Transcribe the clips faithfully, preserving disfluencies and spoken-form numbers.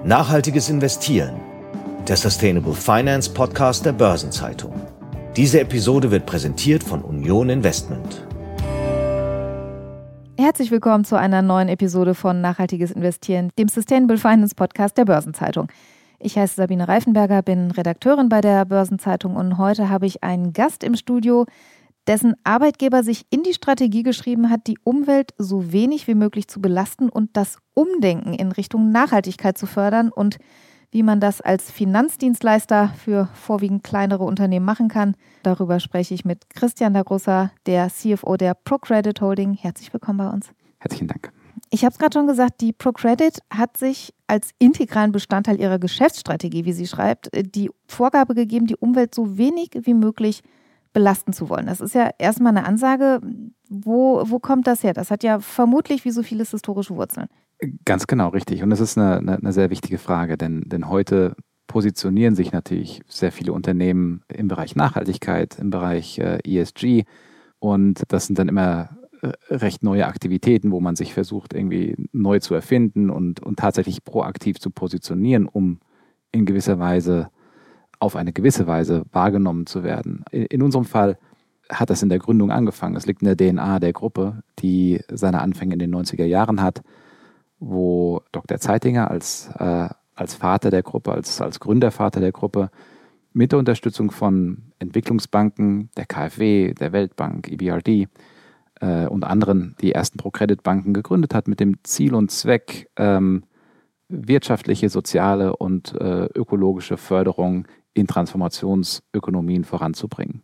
Nachhaltiges Investieren, der Sustainable Finance Podcast der Börsenzeitung. Diese Episode wird präsentiert von Union Investment. Herzlich willkommen zu einer neuen Episode von Nachhaltiges Investieren, dem Sustainable Finance Podcast der Börsenzeitung. Ich heiße Sabine Reifenberger, bin Redakteurin bei der Börsenzeitung und heute habe ich einen Gast im Studio, dessen Arbeitgeber sich in die Strategie geschrieben hat, die Umwelt so wenig wie möglich zu belasten und das Umdenken in Richtung Nachhaltigkeit zu fördern und wie man das als Finanzdienstleister für vorwiegend kleinere Unternehmen machen kann. Darüber spreche ich mit Christian Dagrosa, der C F O der ProCredit Holding. Herzlich willkommen bei uns. Herzlichen Dank. Ich habe es gerade schon gesagt, die ProCredit hat sich als integralen Bestandteil ihrer Geschäftsstrategie, wie sie schreibt, die Vorgabe gegeben, die Umwelt so wenig wie möglich belasten zu wollen. Das ist ja erstmal eine Ansage. Wo, wo kommt das her? Das hat ja vermutlich wie so vieles historische Wurzeln. Ganz genau, richtig. Und das ist eine, eine, eine sehr wichtige Frage, denn, denn heute positionieren sich natürlich sehr viele Unternehmen im Bereich Nachhaltigkeit, im Bereich äh, E S G, und das sind dann immer äh, recht neue Aktivitäten, wo man sich versucht, irgendwie neu zu erfinden und, und tatsächlich proaktiv zu positionieren, um in gewisser Weise auf eine gewisse Weise wahrgenommen zu werden. In, in unserem Fall hat das in der Gründung angefangen. Es liegt in der D N A der Gruppe, die seine Anfänge in den neunziger Jahren hat, wo Doktor Zeitinger als, äh, als Vater der Gruppe, als, als Gründervater der Gruppe mit der Unterstützung von Entwicklungsbanken, der K f W, der Weltbank, E B R D äh, und anderen die ersten ProCredit-Banken gegründet hat, mit dem Ziel und Zweck, ähm, wirtschaftliche, soziale und äh, ökologische Förderung in Transformationsökonomien voranzubringen.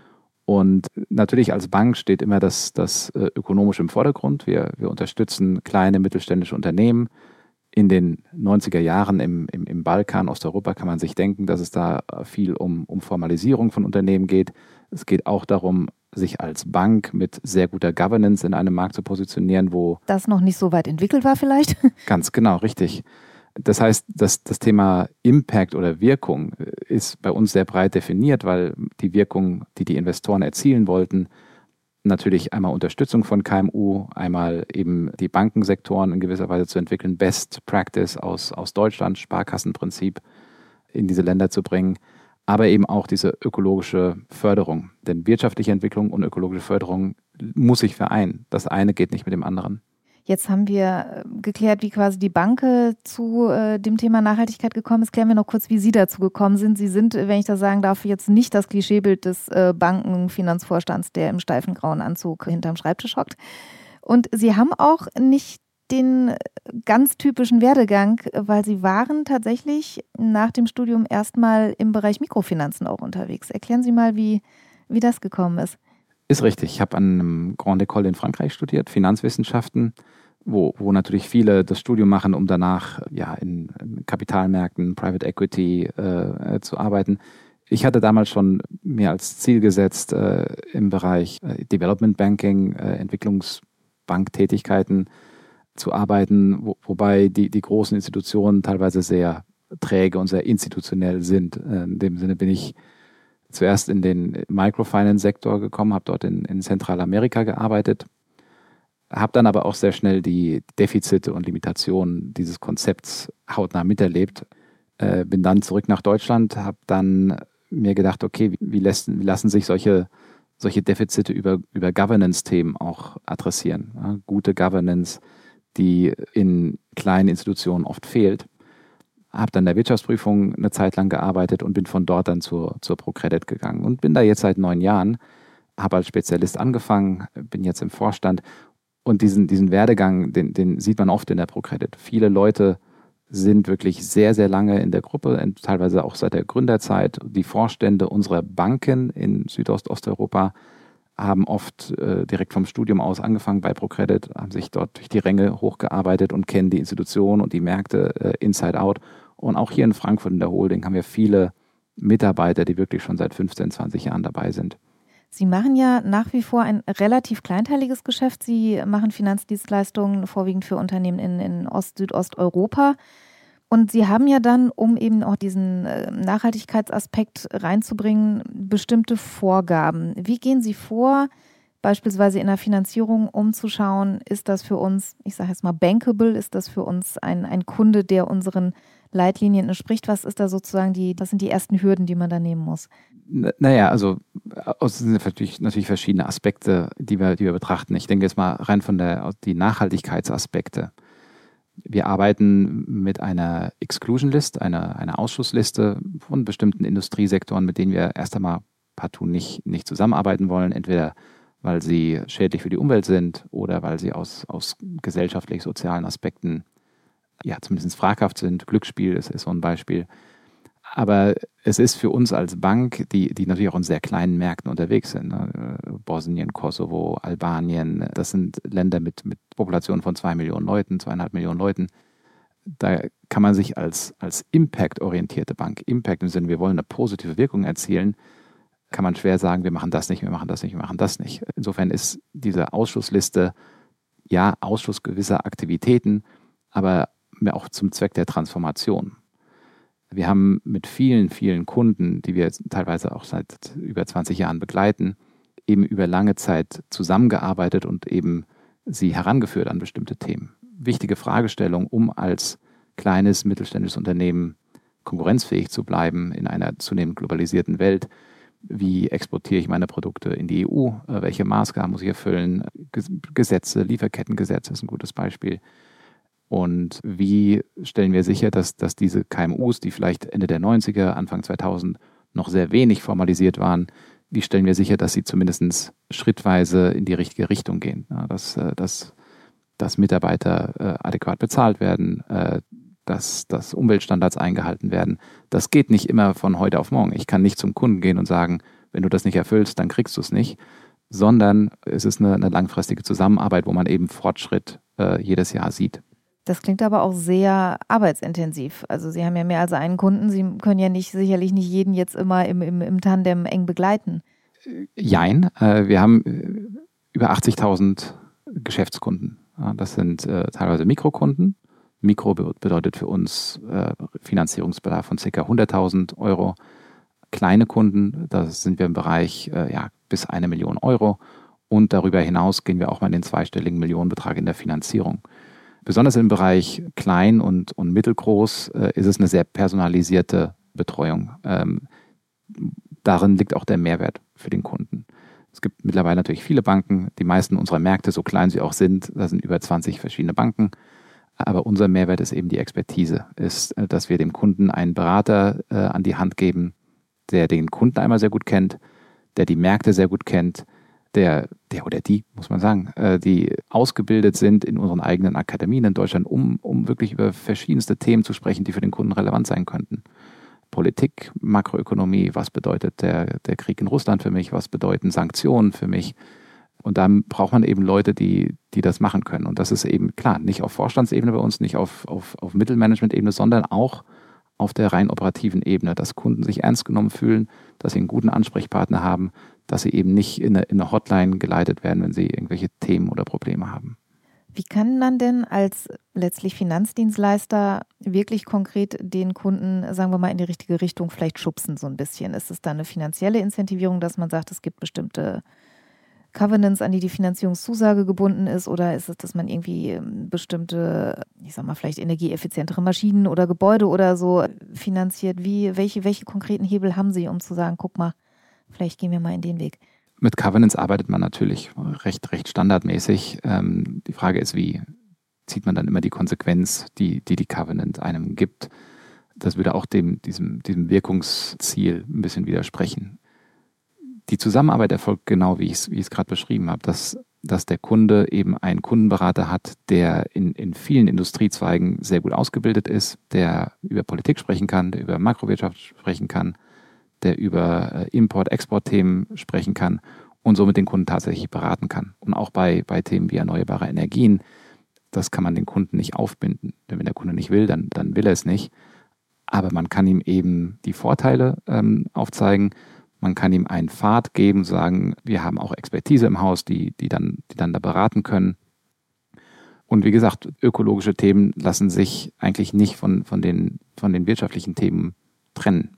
Und natürlich als Bank steht immer das, das äh, Ökonomische im Vordergrund. Wir, wir unterstützen kleine mittelständische Unternehmen. In den neunziger Jahren im, im, im Balkan, Osteuropa, kann man sich denken, dass es da viel um, um Formalisierung von Unternehmen geht. Es geht auch darum, sich als Bank mit sehr guter Governance in einem Markt zu positionieren, wo das noch nicht so weit entwickelt war vielleicht? Ganz genau, richtig. Das heißt, das, das Thema Impact oder Wirkung ist bei uns sehr breit definiert, weil die Wirkung, die die Investoren erzielen wollten, natürlich einmal Unterstützung von K M U, einmal eben die Bankensektoren in gewisser Weise zu entwickeln, Best Practice aus, aus Deutschland, Sparkassenprinzip in diese Länder zu bringen, aber eben auch diese ökologische Förderung. Denn wirtschaftliche Entwicklung und ökologische Förderung muss sich vereinen. Das eine geht nicht mit dem anderen. Jetzt haben wir geklärt, wie quasi die Bank zu äh, dem Thema Nachhaltigkeit gekommen ist. Klären wir noch kurz, wie Sie dazu gekommen sind. Sie sind, wenn ich das sagen darf, jetzt nicht das Klischeebild des äh, Bankenfinanzvorstands, der im steifen grauen Anzug hinterm Schreibtisch hockt. Und Sie haben auch nicht den ganz typischen Werdegang, weil Sie waren tatsächlich nach dem Studium erstmal im Bereich Mikrofinanzen auch unterwegs. Erklären Sie mal, wie, wie das gekommen ist. Ist richtig. Ich habe an einem Grande École in Frankreich studiert, Finanzwissenschaften, wo, wo natürlich viele das Studium machen, um danach ja, in Kapitalmärkten, Private Equity äh, zu arbeiten. Ich hatte damals schon mir als Ziel gesetzt, äh, im Bereich äh, Development Banking, äh, Entwicklungsbanktätigkeiten zu arbeiten, wo, wobei die, die großen Institutionen teilweise sehr träge und sehr institutionell sind. Äh, in dem Sinne bin ich zuerst in den Microfinance-Sektor gekommen, habe dort in, in Zentralamerika gearbeitet, habe dann aber auch sehr schnell die Defizite und Limitationen dieses Konzepts hautnah miterlebt. Äh, bin dann zurück nach Deutschland, habe dann mir gedacht, okay, wie, wie, lassen, wie lassen sich solche, solche Defizite über, über Governance-Themen auch adressieren? Ja, gute Governance, die in kleinen Institutionen oft fehlt. Habe dann in der Wirtschaftsprüfung eine Zeit lang gearbeitet und bin von dort dann zur, zur ProCredit gegangen und bin da jetzt seit neun Jahren, habe als Spezialist angefangen, bin jetzt im Vorstand und diesen, diesen Werdegang, den, den sieht man oft in der ProCredit. Viele Leute sind wirklich sehr, sehr lange in der Gruppe, teilweise auch seit der Gründerzeit. Die Vorstände unserer Banken in Südost-Osteuropa haben oft äh, direkt vom Studium aus angefangen bei ProCredit, haben sich dort durch die Ränge hochgearbeitet und kennen die Institution und die Märkte äh, inside out. Und auch hier in Frankfurt in der Holding haben wir viele Mitarbeiter, die wirklich schon seit fünfzehn, zwanzig Jahren dabei sind. Sie machen ja nach wie vor ein relativ kleinteiliges Geschäft. Sie machen Finanzdienstleistungen vorwiegend für Unternehmen in, in Ost-, Südosteuropa. Und Sie haben ja dann, um eben auch diesen Nachhaltigkeitsaspekt reinzubringen, bestimmte Vorgaben. Wie gehen Sie vor, beispielsweise in der Finanzierung, um zu schauen, ist das für uns, ich sage jetzt mal bankable, ist das für uns ein, ein Kunde, der unseren Leitlinien entspricht. Was ist da sozusagen die, was sind die ersten Hürden, die man da nehmen muss? N- Naja, also es sind natürlich, natürlich verschiedene Aspekte, die wir, die wir betrachten. Ich denke jetzt mal rein von der die Nachhaltigkeitsaspekte. Wir arbeiten mit einer Exclusion List, einer, einer Ausschlussliste von bestimmten Industriesektoren, mit denen wir erst einmal partout nicht, nicht zusammenarbeiten wollen, entweder weil sie schädlich für die Umwelt sind oder weil sie aus, aus gesellschaftlich-sozialen Aspekten ja zumindest fraghaft sind. Glücksspiel ist, ist so ein Beispiel. Aber es ist für uns als Bank, die, die natürlich auch in sehr kleinen Märkten unterwegs sind, ne? Bosnien, Kosovo, Albanien, das sind Länder mit, mit Populationen von zwei Millionen Leuten, zweieinhalb Millionen Leuten. Da kann man sich als, als Impact-orientierte Bank, Impact im Sinne, wir wollen eine positive Wirkung erzielen, kann man schwer sagen, wir machen das nicht, wir machen das nicht, wir machen das nicht. Insofern ist diese Ausschlussliste, ja, Ausschluss gewisser Aktivitäten, aber auch zum Zweck der Transformation. Wir haben mit vielen, vielen Kunden, die wir teilweise auch seit über zwanzig Jahren begleiten, eben über lange Zeit zusammengearbeitet und eben sie herangeführt an bestimmte Themen. Wichtige Fragestellung, um als kleines mittelständisches Unternehmen konkurrenzfähig zu bleiben in einer zunehmend globalisierten Welt. Wie exportiere ich meine Produkte in die E U? Welche Maßgaben muss ich erfüllen? Gesetze, Lieferkettengesetze ist ein gutes Beispiel. Und wie stellen wir sicher, dass, dass diese K M Us, die vielleicht Ende der neunziger, Anfang zweitausend noch sehr wenig formalisiert waren, wie stellen wir sicher, dass sie zumindest schrittweise in die richtige Richtung gehen? Ja, dass, dass, dass Mitarbeiter äh, adäquat bezahlt werden, äh, dass, dass Umweltstandards eingehalten werden. Das geht nicht immer von heute auf morgen. Ich kann nicht zum Kunden gehen und sagen, wenn du das nicht erfüllst, dann kriegst du es nicht, sondern es ist eine, eine langfristige Zusammenarbeit, wo man eben Fortschritt äh, jedes Jahr sieht. Das klingt aber auch sehr arbeitsintensiv. Also Sie haben ja mehr als einen Kunden. Sie können ja nicht sicherlich nicht jeden jetzt immer im, im, im Tandem eng begleiten. Jein. Äh, wir haben über achtzigtausend Geschäftskunden. Ja, das sind äh, teilweise Mikrokunden. Mikro bedeutet für uns äh, Finanzierungsbedarf von ca. hunderttausend Euro. Kleine Kunden, da sind wir im Bereich äh, ja, bis eine Million Euro. Und darüber hinaus gehen wir auch mal in den zweistelligen Millionenbetrag in der Finanzierung. Besonders im Bereich klein und, und mittelgroß äh, ist es eine sehr personalisierte Betreuung. Ähm, darin liegt auch der Mehrwert für den Kunden. Es gibt mittlerweile natürlich viele Banken. Die meisten unserer Märkte, so klein sie auch sind, da sind über zwanzig verschiedene Banken. Aber unser Mehrwert ist eben die Expertise, ist, dass wir dem Kunden einen Berater äh, an die Hand geben, der den Kunden einmal sehr gut kennt, der die Märkte sehr gut kennt, der, der oder die, muss man sagen, äh, die ausgebildet sind in unseren eigenen Akademien in Deutschland, um, um wirklich über verschiedenste Themen zu sprechen, die für den Kunden relevant sein könnten. Politik, Makroökonomie, was bedeutet der, der Krieg in Russland für mich, was bedeuten Sanktionen für mich? Und dann braucht man eben Leute, die, die das machen können. Und das ist eben, klar, nicht auf Vorstandsebene bei uns, nicht auf, auf, auf Mittelmanagement-Ebene, sondern auch auf der rein operativen Ebene, dass Kunden sich ernst genommen fühlen, dass sie einen guten Ansprechpartner haben, dass sie eben nicht in eine, in eine Hotline geleitet werden, wenn sie irgendwelche Themen oder Probleme haben. Wie kann man denn als letztlich Finanzdienstleister wirklich konkret den Kunden, sagen wir mal, in die richtige Richtung vielleicht schubsen so ein bisschen? Ist es da eine finanzielle Incentivierung, dass man sagt, es gibt bestimmte Covenants, an die die Finanzierungszusage gebunden ist, oder ist es, dass man irgendwie bestimmte, ich sag mal, vielleicht energieeffizientere Maschinen oder Gebäude oder so finanziert? Wie, welche, welche konkreten Hebel haben Sie, um zu sagen, guck mal, vielleicht gehen wir mal in den Weg? Mit Covenants arbeitet man natürlich recht, recht standardmäßig. Ähm, die Frage ist, wie zieht man dann immer die Konsequenz, die die, die Covenant einem gibt? Das würde auch dem, diesem, diesem Wirkungsziel ein bisschen widersprechen. Die Zusammenarbeit erfolgt genau, wie ich es wie ich es gerade beschrieben habe, dass, dass der Kunde eben einen Kundenberater hat, der in, in vielen Industriezweigen sehr gut ausgebildet ist, der über Politik sprechen kann, der über Makrowirtschaft sprechen kann, der über Import-Export-Themen sprechen kann und somit den Kunden tatsächlich beraten kann. Und auch bei, bei Themen wie erneuerbare Energien, das kann man den Kunden nicht aufbinden. Denn wenn der Kunde nicht will, dann, dann will er es nicht. Aber man kann ihm eben die Vorteile ähm, aufzeigen. Man kann ihm einen Pfad geben, sagen, wir haben auch Expertise im Haus, die, die, dann, die dann da beraten können. Und wie gesagt, ökologische Themen lassen sich eigentlich nicht von, von, den, von den wirtschaftlichen Themen trennen.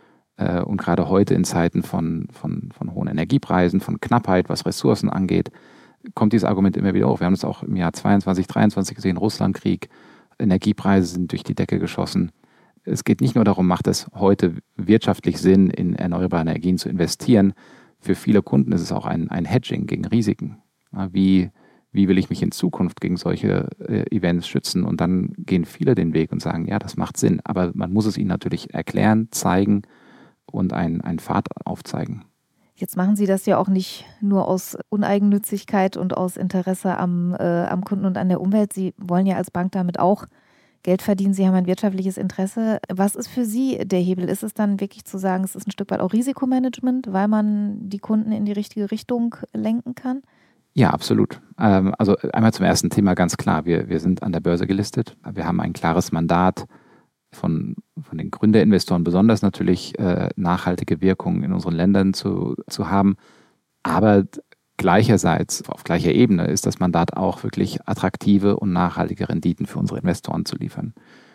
Und gerade heute in Zeiten von, von, von hohen Energiepreisen, von Knappheit, was Ressourcen angeht, kommt dieses Argument immer wieder auf. Wir haben es auch im Jahr zweiundzwanzig, dreiundzwanzig gesehen, Russlandkrieg, Energiepreise sind durch die Decke geschossen. es geht nicht nur darum, macht es heute wirtschaftlich Sinn, in erneuerbare Energien zu investieren. Für viele Kunden ist es auch ein, ein Hedging gegen Risiken. Wie, wie will ich mich in Zukunft gegen solche äh, Events schützen? Und dann gehen viele den Weg und sagen, ja, das macht Sinn. Aber man muss es ihnen natürlich erklären, zeigen und einen, einen Pfad aufzeigen. Jetzt machen Sie das ja auch nicht nur aus Uneigennützigkeit und aus Interesse am, äh, am Kunden und an der Umwelt. Sie wollen ja als Bank damit auch Geld verdienen. Sie haben ein wirtschaftliches Interesse. Was ist für Sie der Hebel? Ist es dann wirklich zu sagen, es ist ein Stück weit auch Risikomanagement, weil man die Kunden in die richtige Richtung lenken kann? Ja, absolut. Ähm, also einmal zum ersten Thema ganz klar. Wir, wir sind an der Börse gelistet. Wir haben ein klares Mandat von, von den Gründerinvestoren, besonders natürlich äh, nachhaltige Wirkungen in unseren Ländern zu, zu haben. Aber gleicherseits, auf gleicher Ebene, ist das Mandat auch wirklich attraktive und nachhaltige Renditen für unsere Investoren zu liefern.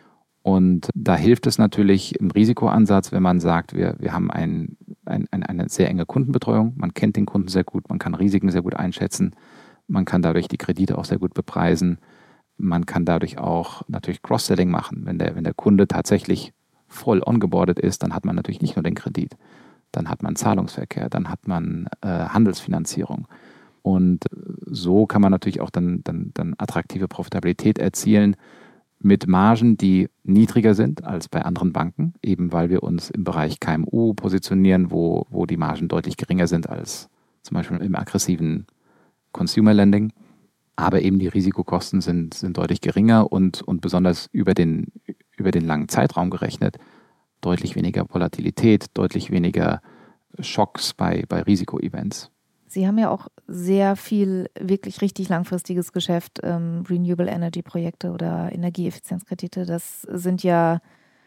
Und da hilft es natürlich im Risikoansatz, wenn man sagt, wir, wir haben ein, ein, eine sehr enge Kundenbetreuung, man kennt den Kunden sehr gut, man kann Risiken sehr gut einschätzen, man kann dadurch die Kredite auch sehr gut bepreisen, man kann dadurch auch natürlich Cross-Selling machen. Wenn der, wenn der Kunde tatsächlich voll ongeboardet ist, dann hat man natürlich nicht nur den Kredit. Dann hat man Zahlungsverkehr, dann hat man äh, Handelsfinanzierung. Und so kann man natürlich auch dann, dann, dann attraktive Profitabilität erzielen mit Margen, die niedriger sind als bei anderen Banken, eben weil wir uns im Bereich K M U positionieren, wo, wo die Margen deutlich geringer sind als zum Beispiel im aggressiven Consumer Lending. Aber eben die Risikokosten sind, sind deutlich geringer und, und besonders über den, über den langen Zeitraum gerechnet deutlich weniger Volatilität, deutlich weniger Schocks bei, bei Risikoevents. Sie haben ja auch sehr viel wirklich richtig langfristiges Geschäft, ähm, Renewable Energy Projekte oder Energieeffizienzkredite. Das sind ja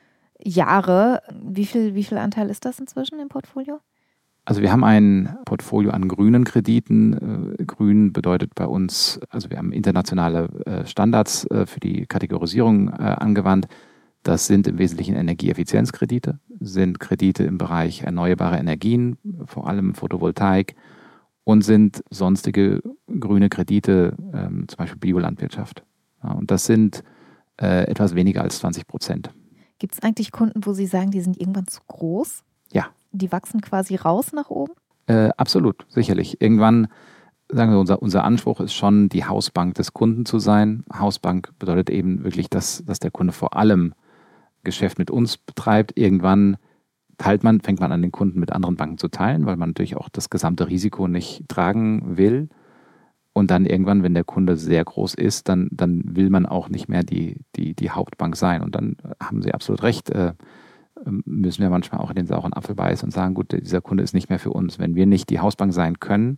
Jahre. Wie viel, wie viel Anteil ist das inzwischen im Portfolio? Also wir haben ein Portfolio an grünen Krediten. Äh, grün bedeutet bei uns, also wir haben internationale äh, Standards äh, für die Kategorisierung äh, angewandt. Das sind im Wesentlichen Energieeffizienzkredite, sind Kredite im Bereich erneuerbare Energien, vor allem Photovoltaik, und sind sonstige grüne Kredite, ähm, zum Beispiel Biolandwirtschaft. Ja, und das sind äh, etwas weniger als zwanzig Prozent. Gibt es eigentlich Kunden, wo Sie sagen, die sind irgendwann zu groß? Ja. Die wachsen quasi raus nach oben? Äh, absolut, sicherlich. Irgendwann, sagen wir, unser, unser Anspruch ist schon, die Hausbank des Kunden zu sein. Hausbank bedeutet eben wirklich, dass, dass der Kunde vor allem Geschäft mit uns betreibt. Irgendwann teilt man, fängt man an, den Kunden mit anderen Banken zu teilen, weil man natürlich auch das gesamte Risiko nicht tragen will. Und dann irgendwann, wenn der Kunde sehr groß ist, dann, dann will man auch nicht mehr die, die, die Hauptbank sein. Und dann haben Sie absolut recht, äh, müssen wir manchmal auch in den sauren Apfel beißen und sagen, gut, dieser Kunde ist nicht mehr für uns. Wenn wir nicht die Hausbank sein können,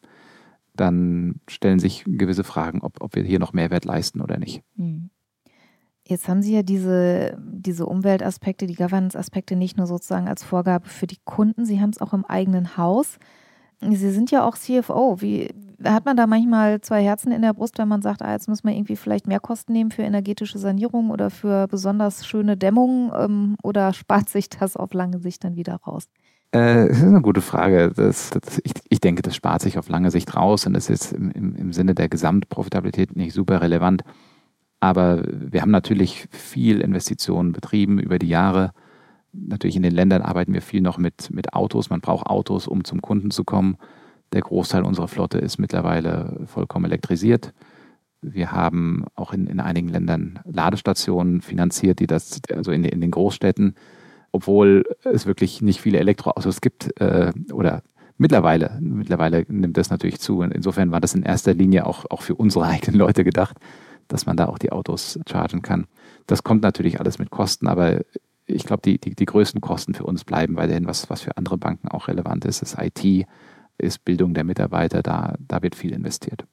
dann stellen sich gewisse Fragen, ob, ob wir hier noch Mehrwert leisten oder nicht. Hm. Jetzt haben Sie ja diese, diese Umweltaspekte, die Governance-Aspekte nicht nur sozusagen als Vorgabe für die Kunden, Sie haben es auch im eigenen Haus. Sie sind ja auch C F O. Wie, hat man da manchmal zwei Herzen in der Brust, wenn man sagt, ah, jetzt müssen wir irgendwie vielleicht mehr Kosten nehmen für energetische Sanierung oder für besonders schöne Dämmung, ähm, oder spart sich das auf lange Sicht dann wieder raus? Äh, das ist eine gute Frage. Das, das, ich, ich denke, das spart sich auf lange Sicht raus und das ist im, im, im Sinne der Gesamtprofitabilität nicht super relevant. Aber wir haben natürlich viel Investitionen betrieben über die Jahre. Natürlich in den Ländern arbeiten wir viel noch mit, mit Autos. Man braucht Autos, um zum Kunden zu kommen. Der Großteil unserer Flotte ist mittlerweile vollkommen elektrisiert. Wir haben auch in, in einigen Ländern Ladestationen finanziert, die das, also in, in den Großstädten, obwohl es wirklich nicht viele Elektroautos gibt, äh, oder mittlerweile, mittlerweile nimmt das natürlich zu. Und insofern war das in erster Linie auch, auch für unsere eigenen Leute gedacht, dass man da auch die Autos chargen kann. Das kommt natürlich alles mit Kosten, aber ich glaube, die, die, die größten Kosten für uns bleiben weiterhin, was, was für andere Banken auch relevant ist, ist I T, ist Bildung der Mitarbeiter, da, da wird viel investiert.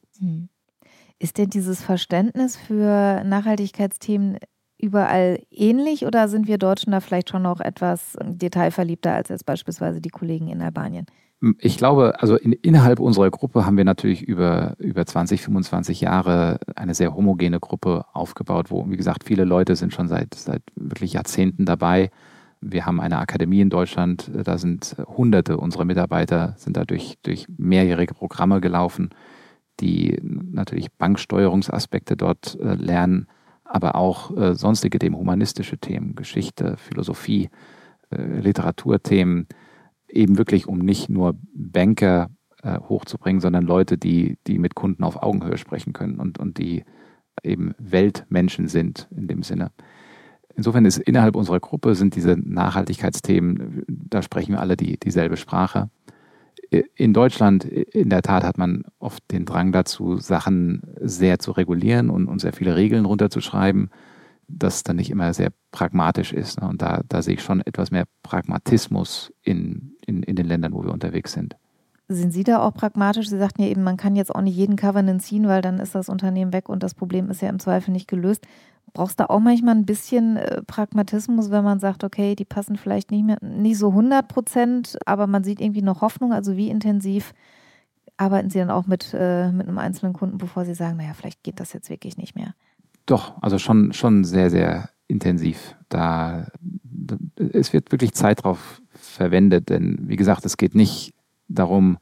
Ist denn dieses Verständnis für Nachhaltigkeitsthemen überall ähnlich oder sind wir Deutschen da vielleicht schon noch etwas detailverliebter als jetzt beispielsweise die Kollegen in Albanien? Ich glaube, also in, innerhalb unserer Gruppe haben wir natürlich über, über zwanzig, fünfundzwanzig Jahre eine sehr homogene Gruppe aufgebaut, wo, wie gesagt, viele Leute sind schon seit, seit wirklich Jahrzehnten dabei. Wir haben eine Akademie in Deutschland, da sind Hunderte unserer Mitarbeiter, sind da durch, durch mehrjährige Programme gelaufen, die natürlich Banksteuerungsaspekte dort äh, lernen, aber auch äh, sonstige Themen, humanistische Themen, Geschichte, Philosophie, äh, Literaturthemen, eben wirklich um nicht nur Banker äh, hochzubringen, sondern Leute, die, die mit Kunden auf Augenhöhe sprechen können und, und die eben Weltmenschen sind in dem Sinne. Insofern ist innerhalb unserer Gruppe sind diese Nachhaltigkeitsthemen, da sprechen wir alle die, dieselbe Sprache. In Deutschland, in der Tat, hat man oft den Drang dazu, Sachen sehr zu regulieren und, und sehr viele Regeln runterzuschreiben, das dann nicht immer sehr pragmatisch ist. Und da, da sehe ich schon etwas mehr Pragmatismus in, in, in den Ländern, wo wir unterwegs sind. Sind Sie da auch pragmatisch? Sie sagten ja eben, man kann jetzt auch nicht jeden Covenant ziehen, weil dann ist das Unternehmen weg und das Problem ist ja im Zweifel nicht gelöst. Brauchst du da auch manchmal ein bisschen äh, Pragmatismus, wenn man sagt, okay, die passen vielleicht nicht mehr, nicht so hundert Prozent, aber man sieht irgendwie noch Hoffnung. Also wie intensiv arbeiten Sie dann auch mit, äh, mit einem einzelnen Kunden, bevor Sie sagen, naja, vielleicht geht das jetzt wirklich nicht mehr? Doch, also schon, schon sehr, sehr intensiv. Da, da, es wird wirklich Zeit drauf verwendet, denn wie gesagt, es geht nicht darum,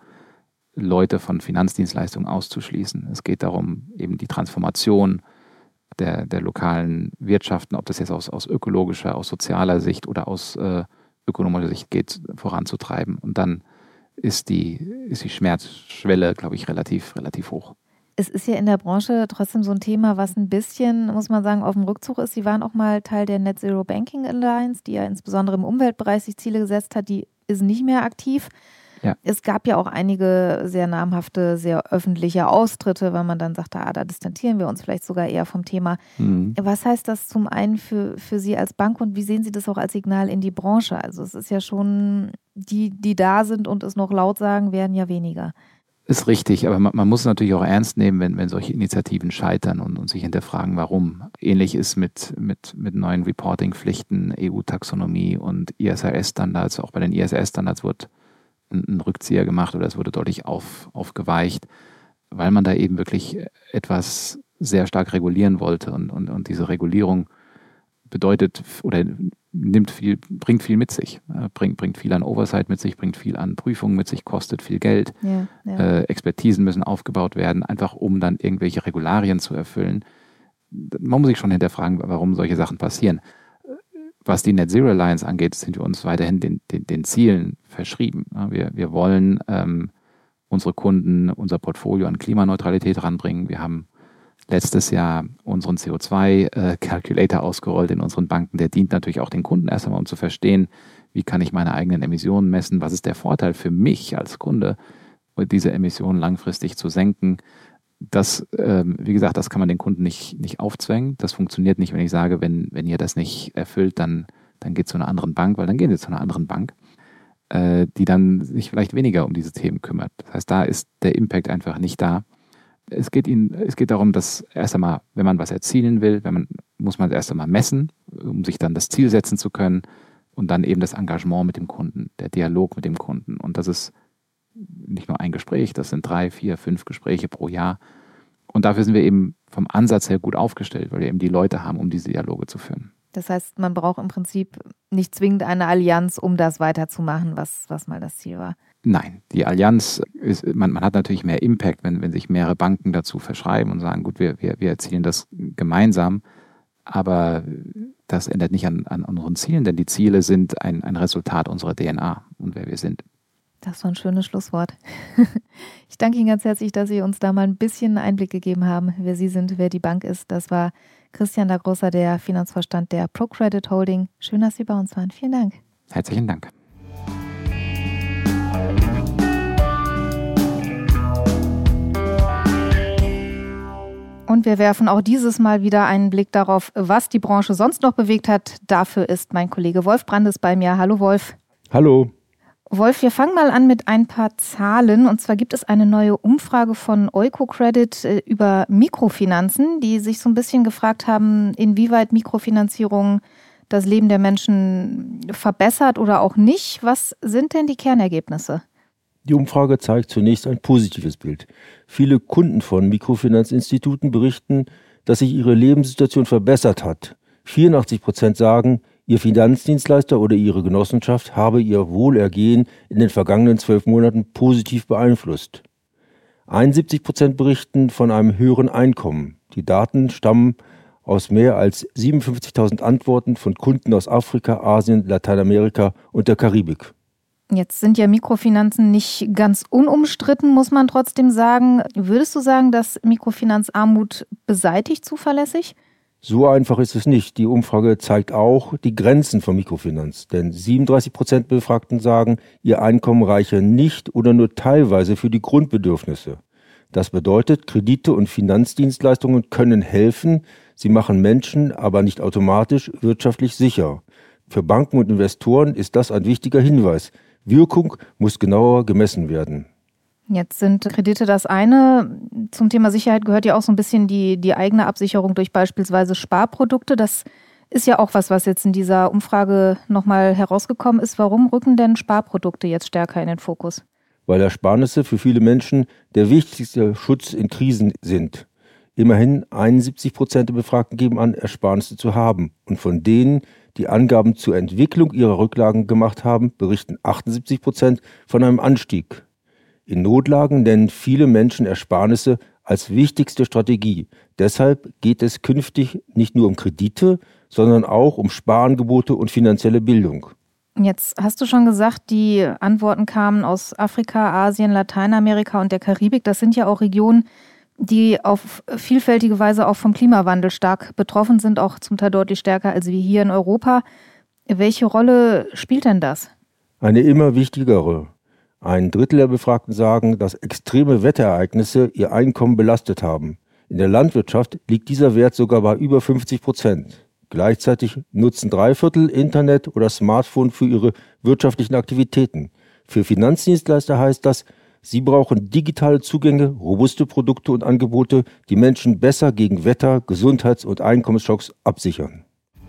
Leute von Finanzdienstleistungen auszuschließen. Es geht darum, eben die Transformation Der, der lokalen Wirtschaften, ob das jetzt aus, aus ökologischer, aus sozialer Sicht oder aus äh, ökonomischer Sicht geht, voranzutreiben. Und dann ist die, ist die Schmerzschwelle, glaube ich, relativ, relativ hoch. Es ist ja in der Branche trotzdem so ein Thema, was ein bisschen, muss man sagen, auf dem Rückzug ist. Sie waren auch mal Teil der Net Zero Banking Alliance, die ja insbesondere im Umweltbereich sich Ziele gesetzt hat. Die ist nicht mehr aktiv. Ja. Es gab ja auch einige sehr namhafte, sehr öffentliche Austritte, weil man dann sagte, ah, da distanzieren wir uns vielleicht sogar eher vom Thema. Mhm. Was heißt das zum einen für, für Sie als Bank und wie sehen Sie das auch als Signal in die Branche? Also es ist ja schon, die, die da sind und es noch laut sagen, werden ja weniger. Ist richtig, aber man, man muss es natürlich auch ernst nehmen, wenn, wenn solche Initiativen scheitern und, und sich hinterfragen, warum. Ähnlich ist mit, mit, mit neuen Reporting-Pflichten, E U-Taxonomie und I S R S-Standards. Auch bei den I S R S-Standards wird einen Rückzieher gemacht oder es wurde deutlich auf, aufgeweicht, weil man da eben wirklich etwas sehr stark regulieren wollte. Und, und, und diese Regulierung bedeutet oder nimmt viel, bringt viel mit sich, bringt, bringt viel an Oversight mit sich, bringt viel an Prüfungen mit sich, kostet viel Geld. Ja, ja. Äh, Expertisen müssen aufgebaut werden, einfach um dann irgendwelche Regularien zu erfüllen. Man muss sich schon hinterfragen, warum solche Sachen passieren. Was die Net Zero Alliance angeht, sind wir uns weiterhin den, den, den Zielen verschrieben. Wir, wir wollen ähm, unsere Kunden, unser Portfolio an Klimaneutralität ranbringen. Wir haben letztes Jahr unseren C O zwei Calculator ausgerollt in unseren Banken. Der dient natürlich auch den Kunden erst einmal, um zu verstehen, wie kann ich meine eigenen Emissionen messen, was ist der Vorteil für mich als Kunde, diese Emissionen langfristig zu senken. Das, ähm, wie gesagt, das kann man den Kunden nicht, nicht aufzwängen. Das funktioniert nicht, wenn ich sage, wenn, wenn ihr das nicht erfüllt, dann, dann geht zu einer anderen Bank, weil dann gehen sie zu einer anderen Bank, äh, die dann sich vielleicht weniger um diese Themen kümmert. Das heißt, da ist der Impact einfach nicht da. Es geht ihnen, es geht darum, dass erst einmal, wenn man was erzielen will, wenn man, muss man es erst einmal messen, um sich dann das Ziel setzen zu können und dann eben das Engagement mit dem Kunden, der Dialog mit dem Kunden. Und das ist nicht nur ein Gespräch, das sind drei, vier, fünf Gespräche pro Jahr. Und dafür sind wir eben vom Ansatz her gut aufgestellt, weil wir eben die Leute haben, um diese Dialoge zu führen. Das heißt, man braucht im Prinzip nicht zwingend eine Allianz, um das weiterzumachen, was, was mal das Ziel war. Nein, die Allianz, ist, man, man hat natürlich mehr Impact, wenn, wenn sich mehrere Banken dazu verschreiben und sagen, gut, wir, wir, wir erzielen das gemeinsam, aber das ändert nicht an, an unseren Zielen, denn die Ziele sind ein, ein Resultat unserer D N A und wer wir sind. Das war ein schönes Schlusswort. Ich danke Ihnen ganz herzlich, dass Sie uns da mal ein bisschen Einblick gegeben haben, wer Sie sind, wer die Bank ist. Das war Christian Dagrosa, der Finanzvorstand der ProCredit Holding. Schön, dass Sie bei uns waren. Vielen Dank. Herzlichen Dank. Und wir werfen auch dieses Mal wieder einen Blick darauf, was die Branche sonst noch bewegt hat. Dafür ist mein Kollege Wolf Brandes bei mir. Hallo Wolf. Hallo. Wolf, wir fangen mal an mit ein paar Zahlen. Und zwar gibt es eine neue Umfrage von Oikocredit über Mikrofinanzen, die sich so ein bisschen gefragt haben, inwieweit Mikrofinanzierung das Leben der Menschen verbessert oder auch nicht. Was sind denn die Kernergebnisse? Die Umfrage zeigt zunächst ein positives Bild. Viele Kunden von Mikrofinanzinstituten berichten, dass sich ihre Lebenssituation verbessert hat. vierundachtzig Prozent sagen, ihr Finanzdienstleister oder ihre Genossenschaft habe ihr Wohlergehen in den vergangenen zwölf Monaten positiv beeinflusst. einundsiebzig Prozent berichten von einem höheren Einkommen. Die Daten stammen aus mehr als siebenundfünfzigtausend Antworten von Kunden aus Afrika, Asien, Lateinamerika und der Karibik. Jetzt sind ja Mikrofinanzen nicht ganz unumstritten, muss man trotzdem sagen. Würdest du sagen, dass Mikrofinanzarmut beseitigt zuverlässig? So einfach ist es nicht. Die Umfrage zeigt auch die Grenzen von Mikrofinanz. Denn siebenunddreißig Prozent Befragten sagen, ihr Einkommen reiche nicht oder nur teilweise für die Grundbedürfnisse. Das bedeutet, Kredite und Finanzdienstleistungen können helfen, sie machen Menschen aber nicht automatisch wirtschaftlich sicher. Für Banken und Investoren ist das ein wichtiger Hinweis. Wirkung muss genauer gemessen werden. Jetzt sind Kredite das eine. Zum Thema Sicherheit gehört ja auch so ein bisschen die, die eigene Absicherung durch beispielsweise Sparprodukte. Das ist ja auch was, was jetzt in dieser Umfrage nochmal herausgekommen ist. Warum rücken denn Sparprodukte jetzt stärker in den Fokus? Weil Ersparnisse für viele Menschen der wichtigste Schutz in Krisen sind. Immerhin einundsiebzig Prozent der Befragten geben an, Ersparnisse zu haben. Und von denen, die Angaben zur Entwicklung ihrer Rücklagen gemacht haben, berichten achtundsiebzig Prozent von einem Anstieg. In Notlagen nennen viele Menschen Ersparnisse als wichtigste Strategie. Deshalb geht es künftig nicht nur um Kredite, sondern auch um Sparangebote und finanzielle Bildung. Jetzt hast du schon gesagt, die Antworten kamen aus Afrika, Asien, Lateinamerika und der Karibik. Das sind ja auch Regionen, die auf vielfältige Weise auch vom Klimawandel stark betroffen sind, auch zum Teil deutlich stärker als wir hier in Europa. Welche Rolle spielt denn das? Eine immer wichtigere. Ein Drittel der Befragten sagen, dass extreme Wetterereignisse ihr Einkommen belastet haben. In der Landwirtschaft liegt dieser Wert sogar bei über fünfzig Prozent. Gleichzeitig nutzen drei Viertel Internet oder Smartphone für ihre wirtschaftlichen Aktivitäten. Für Finanzdienstleister heißt das, sie brauchen digitale Zugänge, robuste Produkte und Angebote, die Menschen besser gegen Wetter-, Gesundheits- und Einkommensschocks absichern.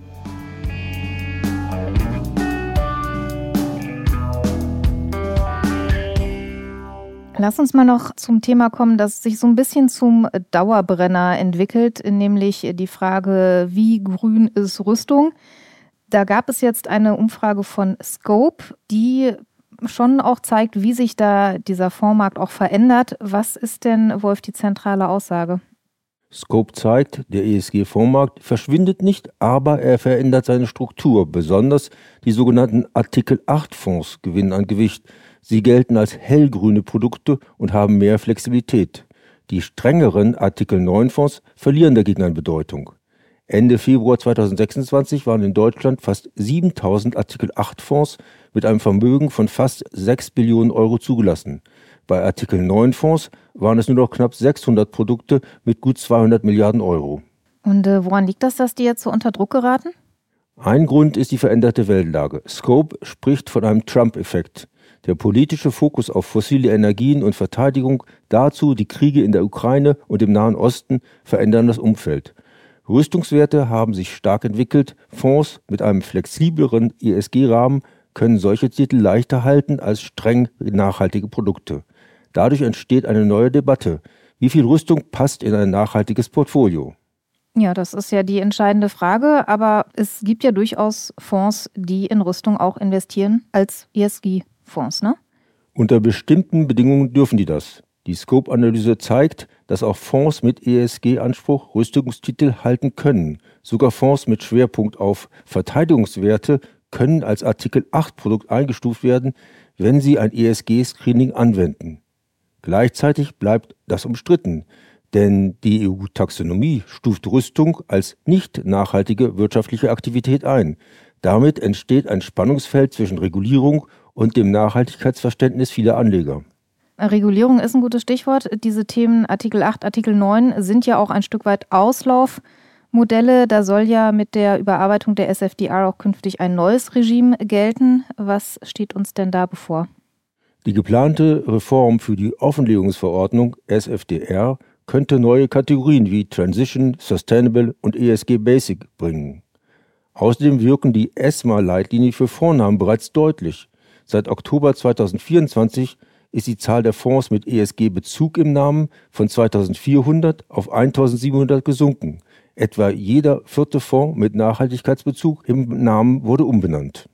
Lass uns mal noch zum Thema kommen, das sich so ein bisschen zum Dauerbrenner entwickelt, nämlich die Frage, wie grün ist Rüstung? Da gab es jetzt eine Umfrage von Scope, die schon auch zeigt, wie sich da dieser Fondsmarkt auch verändert. Was ist denn, Wolf, die zentrale Aussage? Scope zeigt, der E S G-Fondsmarkt verschwindet nicht, aber er verändert seine Struktur. Besonders die sogenannten Artikel acht Fonds gewinnen an Gewicht. Sie gelten als hellgrüne Produkte und haben mehr Flexibilität. Die strengeren Artikel neun Fonds verlieren dagegen an Bedeutung. Ende Februar zweitausendsechsundzwanzig waren in Deutschland fast siebentausend Artikel acht Fonds mit einem Vermögen von fast sechs Billionen Euro zugelassen. Bei Artikel neun Fonds waren es nur noch knapp sechshundert Produkte mit gut zweihundert Milliarden Euro. Und äh, woran liegt das, dass die jetzt so unter Druck geraten? Ein Grund ist die veränderte Weltlage. Scope spricht von einem Trump-Effekt. Der politische Fokus auf fossile Energien und Verteidigung, dazu die Kriege in der Ukraine und im Nahen Osten verändern das Umfeld. Rüstungswerte haben sich stark entwickelt. Fonds mit einem flexibleren E S G-Rahmen können solche Titel leichter halten als streng nachhaltige Produkte. Dadurch entsteht eine neue Debatte. Wie viel Rüstung passt in ein nachhaltiges Portfolio? Ja, das ist ja die entscheidende Frage. Aber es gibt ja durchaus Fonds, die in Rüstung auch investieren als E S G-Fonds, ne? Unter bestimmten Bedingungen dürfen die das. Die Scope-Analyse zeigt, dass auch Fonds mit E S G-Anspruch Rüstungstitel halten können. Sogar Fonds mit Schwerpunkt auf Verteidigungswerte können als Artikel acht Produkt eingestuft werden, wenn sie ein E S G-Screening anwenden. Gleichzeitig bleibt das umstritten, denn die E U-Taxonomie stuft Rüstung als nicht nachhaltige wirtschaftliche Aktivität ein. Damit entsteht ein Spannungsfeld zwischen Regulierung und dem Nachhaltigkeitsverständnis vieler Anleger. Regulierung ist ein gutes Stichwort. Diese Themen Artikel acht, Artikel neun sind ja auch ein Stück weit Auslaufmodelle. Da soll ja mit der Überarbeitung der S F D R auch künftig ein neues Regime gelten. Was steht uns denn da bevor? Die geplante Reform für die Offenlegungsverordnung S F D R könnte neue Kategorien wie Transition, Sustainable und E S G Basic bringen. Außerdem wirken die ESMA-Leitlinien für Vornamen bereits deutlich. Seit Oktober zweitausendvierundzwanzig ist die Zahl der Fonds mit E S G-Bezug im Namen von zweitausendvierhundert auf eintausendsiebenhundert gesunken. Etwa jeder vierte Fonds mit Nachhaltigkeitsbezug im Namen wurde umbenannt.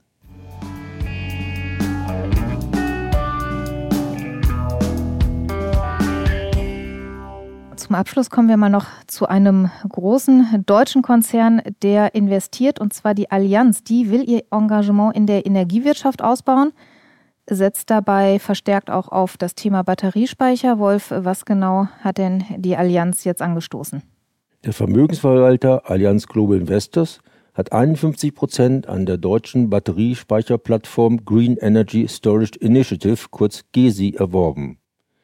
Zum zum Abschluss kommen wir mal noch zu einem großen deutschen Konzern, der investiert, und zwar die Allianz. Die will ihr Engagement in der Energiewirtschaft ausbauen, setzt dabei verstärkt auch auf das Thema Batteriespeicher. Wolf, was genau hat denn die Allianz jetzt angestoßen? Der Vermögensverwalter Allianz Global Investors hat einundfünfzig Prozent an der deutschen Batteriespeicherplattform Green Energy Storage Initiative, kurz G E S I, erworben.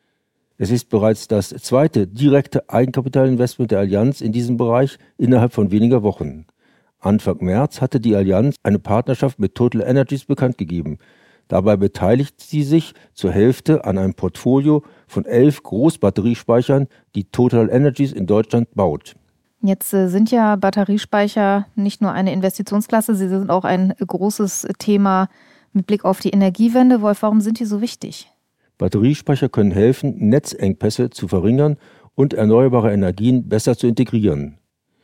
Es ist bereits das zweite direkte Eigenkapitalinvestment der Allianz in diesem Bereich innerhalb von weniger Wochen. Anfang März hatte die Allianz eine Partnerschaft mit Total Energies bekannt gegeben. Dabei beteiligt sie sich zur Hälfte an einem Portfolio von elf Großbatteriespeichern, die Total Energies in Deutschland baut. Jetzt äh, sind ja Batteriespeicher nicht nur eine Investitionsklasse, sie sind auch ein großes Thema mit Blick auf die Energiewende. Wolf, warum sind die so wichtig? Batteriespeicher können helfen, Netzengpässe zu verringern und erneuerbare Energien besser zu integrieren.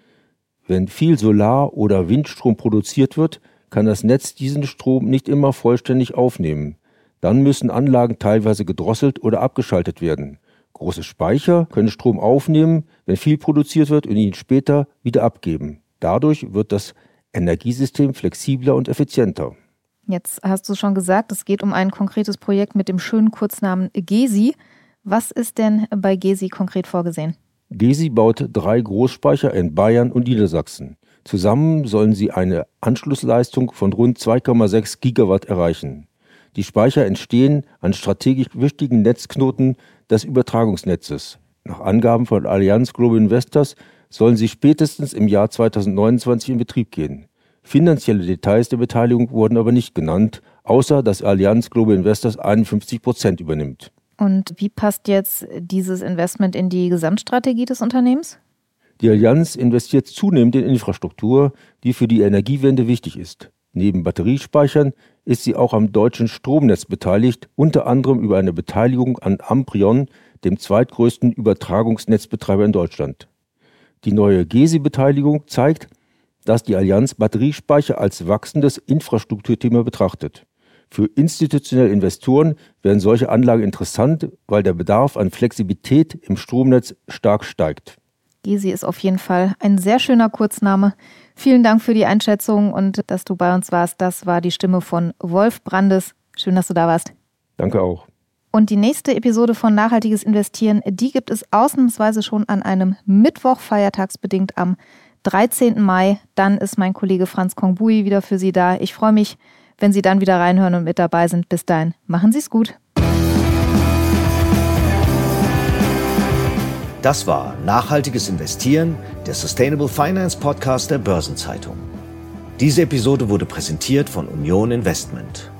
Wenn viel Solar- oder Windstrom produziert wird, kann das Netz diesen Strom nicht immer vollständig aufnehmen. Dann müssen Anlagen teilweise gedrosselt oder abgeschaltet werden. Große Speicher können Strom aufnehmen, wenn viel produziert wird, und ihn später wieder abgeben. Dadurch wird das Energiesystem flexibler und effizienter. Jetzt hast du schon gesagt, es geht um ein konkretes Projekt mit dem schönen Kurznamen G E S I. Was ist denn bei G E S I konkret vorgesehen? G E S I baut drei Großspeicher in Bayern und Niedersachsen. Zusammen sollen sie eine Anschlussleistung von rund zwei Komma sechs Gigawatt erreichen. Die Speicher entstehen an strategisch wichtigen Netzknoten des Übertragungsnetzes. Nach Angaben von Allianz Global Investors sollen sie spätestens im Jahr zweitausendneunundzwanzig in Betrieb gehen. Finanzielle Details der Beteiligung wurden aber nicht genannt, außer dass Allianz Global Investors einundfünfzig Prozent übernimmt. Und wie passt jetzt dieses Investment in die Gesamtstrategie des Unternehmens? Die Allianz investiert zunehmend in Infrastruktur, die für die Energiewende wichtig ist. Neben Batteriespeichern ist sie auch am deutschen Stromnetz beteiligt, unter anderem über eine Beteiligung an Amprion, dem zweitgrößten Übertragungsnetzbetreiber in Deutschland. Die neue G E S I-Beteiligung zeigt, dass die Allianz Batteriespeicher als wachsendes Infrastrukturthema betrachtet. Für institutionelle Investoren werden solche Anlagen interessant, weil der Bedarf an Flexibilität im Stromnetz stark steigt. G E S I ist auf jeden Fall ein sehr schöner Kurzname. Vielen Dank für die Einschätzung und dass du bei uns warst. Das war die Stimme von Wolf Brandes. Schön, dass du da warst. Danke auch. Und die nächste Episode von Nachhaltiges Investieren, die gibt es ausnahmsweise schon an einem Mittwoch, feiertagsbedingt am dreizehnten Mai. Dann ist mein Kollege Franz Kongbui wieder für Sie da. Ich freue mich, wenn Sie dann wieder reinhören und mit dabei sind. Bis dahin, machen Sie es gut. Das war Nachhaltiges Investieren, der Sustainable Finance Podcast der Börsenzeitung. Diese Episode wurde präsentiert von Union Investment.